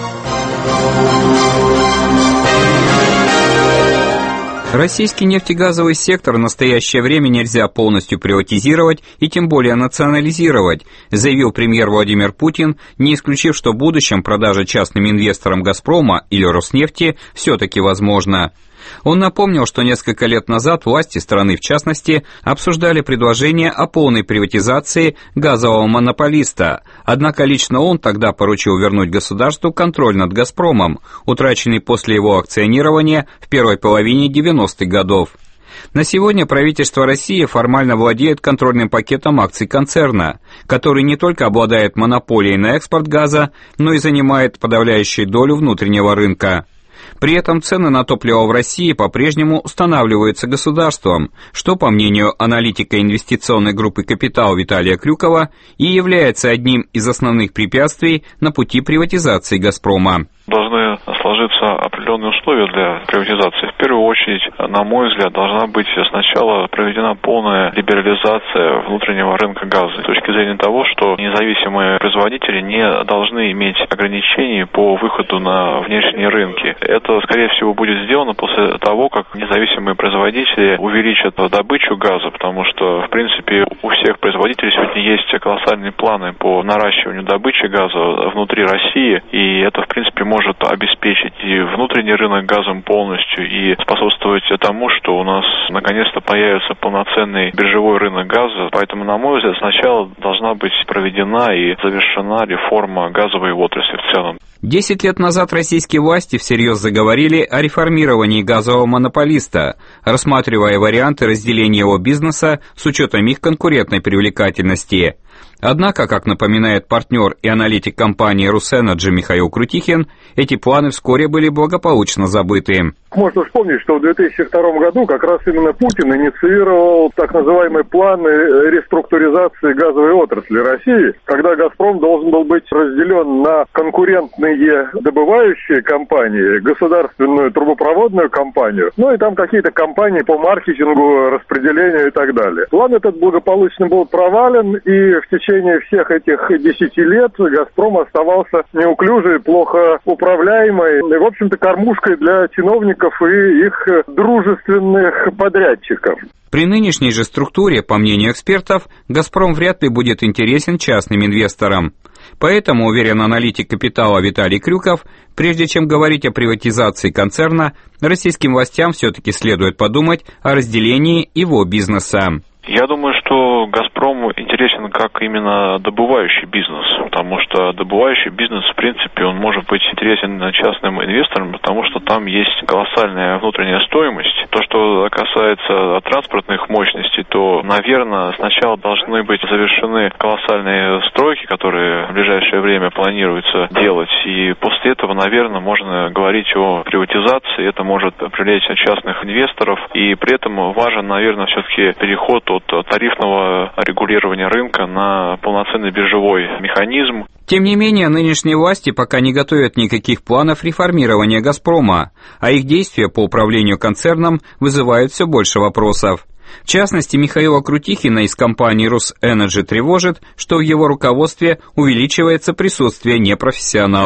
Российский нефтегазовый сектор в настоящее время нельзя полностью приватизировать и тем более национализировать, заявил премьер Владимир Путин, не исключив, что в будущем продажа частным инвесторам «Газпрома» или «Роснефти» все-таки возможна. Он напомнил, что несколько лет назад власти страны, в частности, обсуждали предложение о полной приватизации газового монополиста, однако лично он тогда поручил вернуть государству контроль над «Газпромом», утраченный после его акционирования в первой половине 90-х годов. На сегодня правительство России формально владеет контрольным пакетом акций концерна, который не только обладает монополией на экспорт газа, но и занимает подавляющую долю внутреннего рынка. При этом цены на топливо в России по-прежнему устанавливаются государством, что, по мнению аналитика инвестиционной группы «Капитал» Виталия Крюкова, и является одним из основных препятствий на пути приватизации «Газпрома». Должны сложиться определенные условия для приватизации. В первую очередь, на мой взгляд, должна быть сначала проведена полная либерализация внутреннего рынка газа с точки зрения того, что независимые производители не должны иметь ограничений по выходу на внешние рынки. Это, скорее всего, будет сделано после того, как независимые производители увеличат добычу газа, потому что, в принципе, у всех производителей сегодня есть колоссальные планы по наращиванию добычи газа внутри России, и это, в принципе, может обеспечить и внутренний рынок газом полностью и способствовать тому, что у нас наконец-то появится полноценный биржевой рынок газа. Поэтому, на мой взгляд, сначала должна быть проведена и завершена реформа газовой отрасли в целом. 10 лет назад российские власти всерьез заговорили о реформировании газового монополиста, рассматривая варианты разделения его бизнеса с учетом их конкурентной привлекательности. Однако, как напоминает партнер и аналитик компании «Русэнерджи» Михаил Крутихин, эти планы вскоре были благополучно забыты. Можно вспомнить, что в 2002 году как раз именно Путин инициировал так называемые планы реструктуризации газовой отрасли России, когда «Газпром» должен был быть разделен на конкурентные добывающие компании, государственную трубопроводную компанию, ну и там какие-то компании по маркетингу, распределению и так далее. План этот благополучно был провален, и в течение всех этих 10 лет «Газпром» оставался неуклюжей, плохо управляемой, и, в общем-то, кормушкой для чиновников и их дружественных подрядчиков. При нынешней же структуре, по мнению экспертов, «Газпром» вряд ли будет интересен частным инвесторам. Поэтому, уверен аналитик «Капитала» Виталий Крюков, прежде чем говорить о приватизации концерна, российским властям все-таки следует подумать о разделении его бизнеса. Я думаю, что «Газпром» интересен как именно добывающий бизнес, потому что добывающий бизнес, в принципе, он может быть интересен частным инвесторам, потому что там есть колоссальная внутренняя стоимость. То, что касается транспортных мощностей, то, наверное, сначала должны быть завершены колоссальные стройки, которые в ближайшее время планируется делать, и после этого, наверное, можно говорить о приватизации, это может привлечь частных инвесторов, и при этом важен, наверное, все-таки переход от тарифного регулирования рынка на полноценный биржевой механизм. Тем не менее, нынешние власти пока не готовят никаких планов реформирования «Газпрома», а их действия по управлению концерном вызывают все больше вопросов. В частности, Михаила Крутихина из компании «Русэнерджи» тревожит, что в его руководстве увеличивается присутствие непрофессионалов.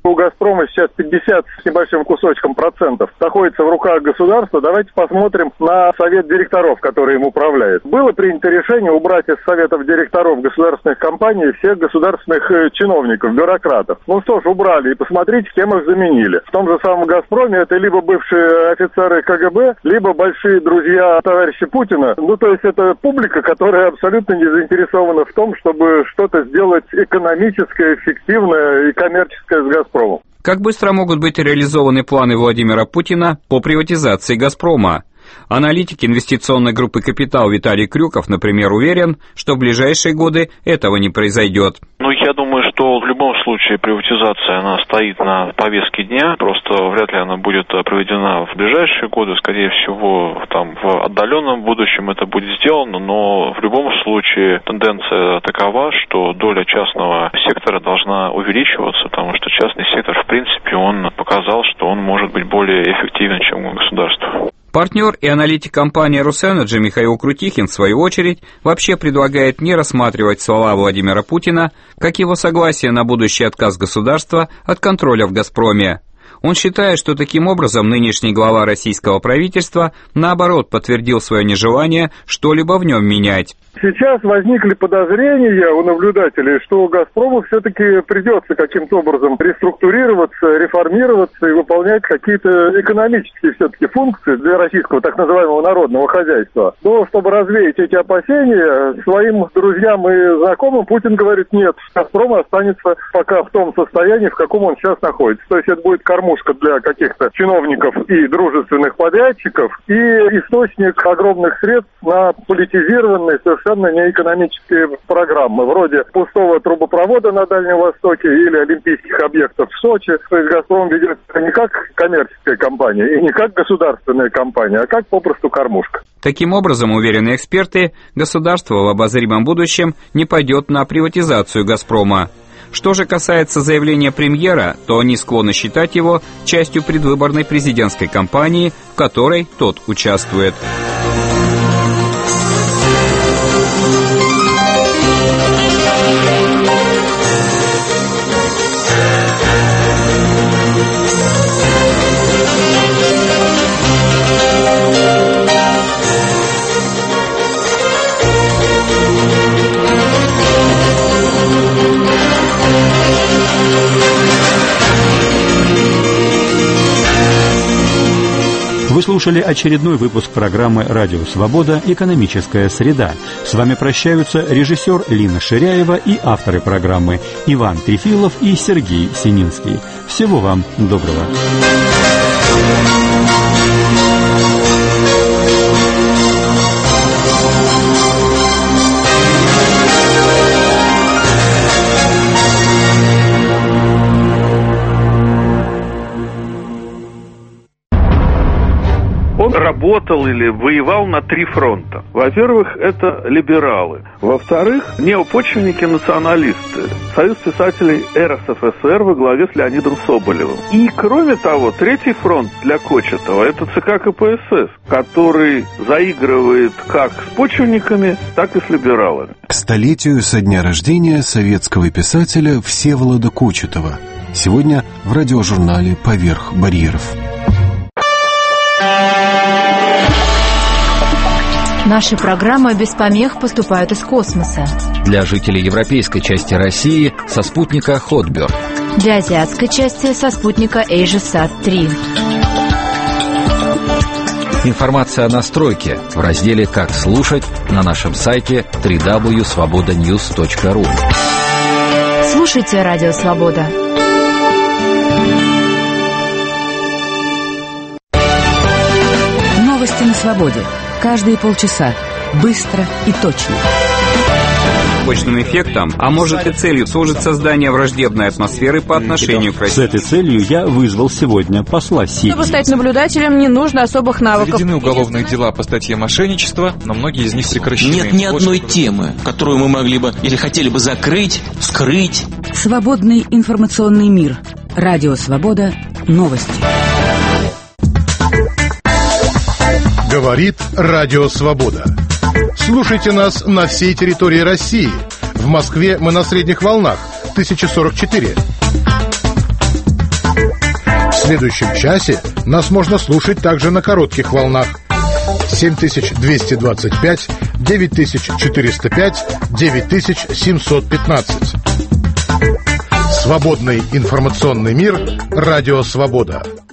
У «Газпрома» сейчас 50 с небольшим кусочком процентов находится в руках государства. Давайте посмотрим на совет директоров, который им управляет. Было принято решение убрать из советов директоров государственных компаний всех государственных чиновников, бюрократов. Ну что ж, убрали, и посмотрите, кем их заменили. В том же самом «Газпроме» это либо бывшие офицеры КГБ, либо большие друзья товарища Путина. Ну, то есть это публика, которая абсолютно не заинтересована в том, чтобы что-то сделать экономическое, эффективное и коммерческое с «Газпромом». Как быстро могут быть реализованы планы Владимира Путина по приватизации «Газпрома»? Аналитик инвестиционной группы «Капитал» Виталий Крюков, например, уверен, что в ближайшие годы этого не произойдет. Я думаю, что в любом случае приватизация, она стоит на повестке дня, просто вряд ли она будет проведена в ближайшие годы, скорее всего, в отдаленном будущем это будет сделано, но в любом случае тенденция такова, что доля частного сектора должна увеличиваться, потому что частный сектор, в принципе, он показал, что он может быть более эффективен, чем государство. Партнер и аналитик компании «Росэнерджи» Михаил Крутихин, в свою очередь, вообще предлагает не рассматривать слова Владимира Путина как его согласие на будущий отказ государства от контроля в «Газпроме». Он считает, что таким образом нынешний глава российского правительства, наоборот, подтвердил свое нежелание что-либо в нем менять. Сейчас возникли подозрения у наблюдателей, что «Газпрому» все-таки придется каким-то образом реструктурироваться, реформироваться и выполнять какие-то экономические все-таки функции для российского так называемого народного хозяйства. Но чтобы развеять эти опасения, своим друзьям и знакомым Путин говорит: нет, «Газпром» останется пока в том состоянии, в каком он сейчас находится. То есть это будет кормушка для каких-то чиновников и дружественных подрядчиков и источник огромных средств на политизированные, совершенно неэкономические программы, вроде пустого трубопровода на Дальнем Востоке или олимпийских объектов в Сочи. То есть «Газпром» ведет не как коммерческая компания и не как государственная компания, а как попросту кормушка. Таким образом, уверены эксперты, государство в обозримом будущем не пойдет на приватизацию «Газпрома». Что же касается заявления премьера, то они склонны считать его частью предвыборной президентской кампании, в которой тот участвует. Вы слушали очередной выпуск программы «Радио Свобода. Экономическая среда». С вами прощаются режиссер Лина Ширяева и авторы программы Иван Трефилов и Сергей Сининский. Всего вам доброго. Работал или воевал на 3 фронта. Во-первых, это либералы. Во-вторых, неопочвенники-националисты. Союз писателей РСФСР во главе с Леонидом Соболевым. И, кроме того, 3-й фронт для Кочетова – это ЦК КПСС, который заигрывает как с почвенниками, так и с либералами. К столетию со дня рождения советского писателя Всеволода Кочетова. Сегодня в радиожурнале «Поверх барьеров». Наши программы без помех поступают из космоса. Для жителей европейской части России со спутника Хотберг. Для азиатской части со спутника AsiaSat-3. Информация о настройке в разделе «Как слушать» на нашем сайте www.svobodanews.ru. Слушайте «Радио Свобода». Новости на свободе. Каждые полчаса. Быстро и точно. Побочным эффектом, а может и целью, служит создание враждебной атмосферы по отношению к России. С этой целью я вызвал сегодня посла Сирии. Чтобы стать наблюдателем, не нужно особых навыков. Заведены уголовные дела по статье мошенничества, но многие из них прекращены. Нет ни одной темы, которую мы могли бы или хотели бы закрыть, скрыть. Свободный информационный мир. Радио Свобода. Новости. Говорит Радио Свобода. Слушайте нас на всей территории России. В Москве мы на средних волнах 1044. следующем часе нас можно слушать также на коротких волнах. 7225, 9405, 9715. Свободный информационный мир. Радио Свобода.